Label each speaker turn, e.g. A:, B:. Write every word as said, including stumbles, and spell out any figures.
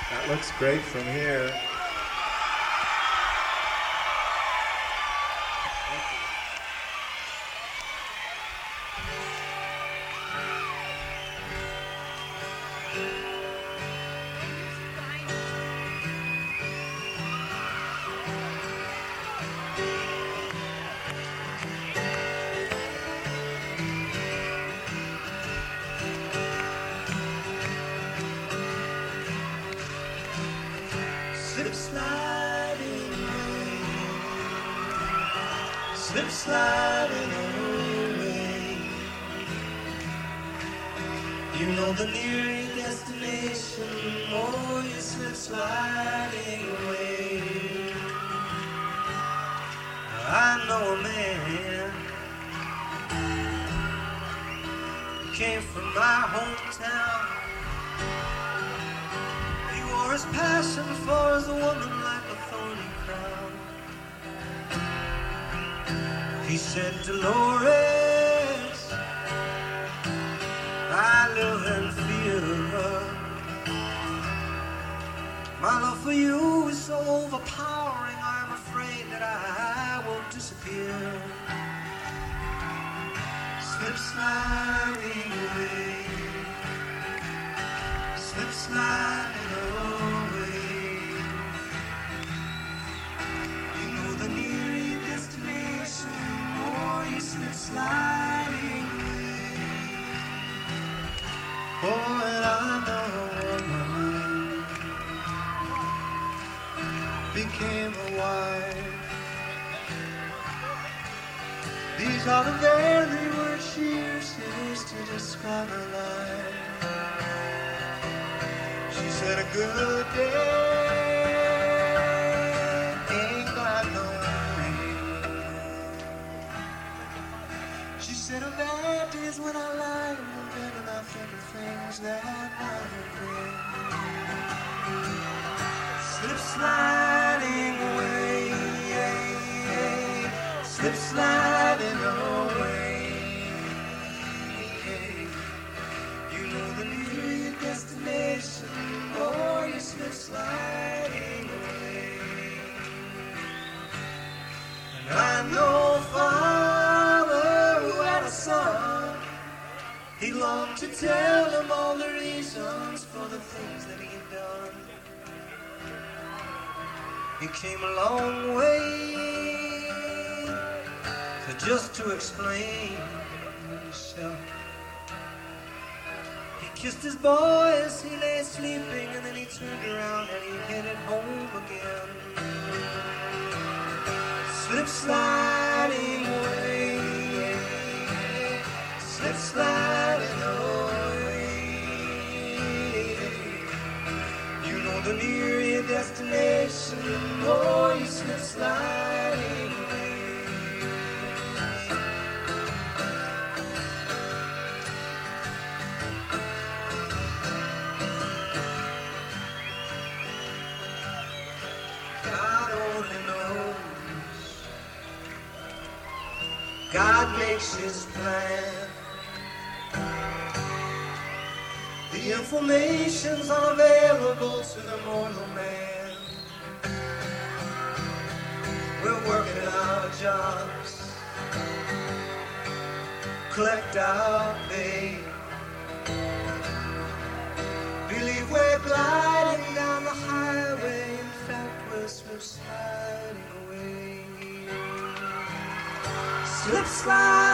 A: That looks great from here.
B: Slip sliding away, slip sliding away. You know the near your destination, oh, you slip sliding away. I know a man who came from my hometown. His passion for his woman like a thorny crown. He said, Dolores, I live in fear. My love for you is so overpowering, I'm afraid that I will disappear. Slip sliding away, slip sliding away. You know the near your destination, or you slip sliding away. Oh, and I know my mind became a wife. These are the very words she uses to describe her life. She said a good day ain't got no rain. She said a bad day's when I lie in bed and I think of things that I regret. Slip sliding away, slip sliding away. You know the near your destination, or you slip sliding away. And I know a father who had a son. He longed to tell him all the reasons for the things that he had done. He came a long way for just to explain himself. He kissed his boy as he lay sleeping, and then he turned around and he headed home again. Slip sliding away, slip sliding away. You know the near your destination, oh, you slip sliding away. God only knows. God makes his plan. The information's unavailable to the mortal man. We're working our jobs, collect our pay. Believe we're gliding down the highway, in fact we're slip sliding away. Slip slide.